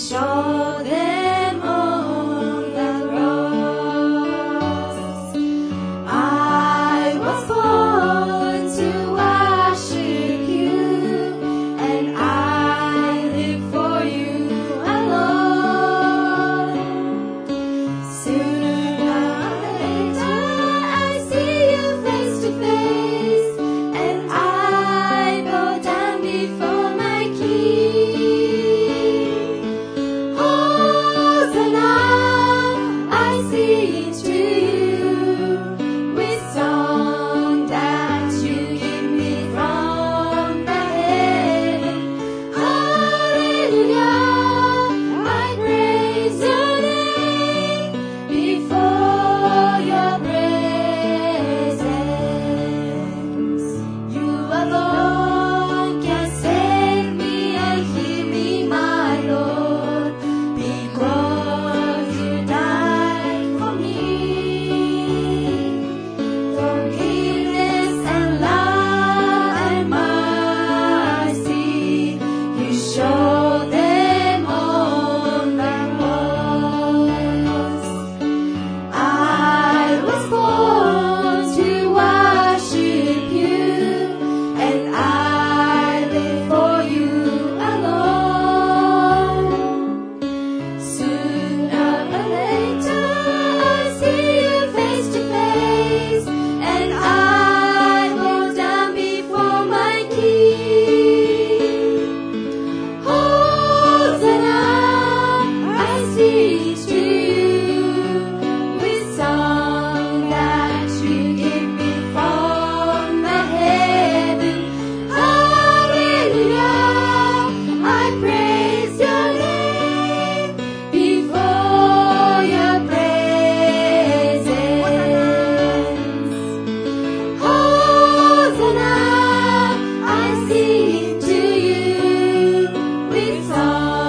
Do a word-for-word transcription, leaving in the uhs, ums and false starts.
show them on the cross. I was born to worship you, and I live for you alone. Sooner or later I see you face to face, and I bow down before my King. Hosanna, I sing to you with song that you give me from the heaven. Hallelujah, I praise your name before your presence. You alone can save me and heal me, my Lord, because you died for me. Forgiveness and love and mercy, you show them on the cross. I was born to worship you, and I live for you alone. Sooner or later I see you face to face, and I bow down before my King. Hosanna, I sing to you with song that you give me from the heaven. Hallelujah, I praise your name before your presence. Hosanna, I sing to you with song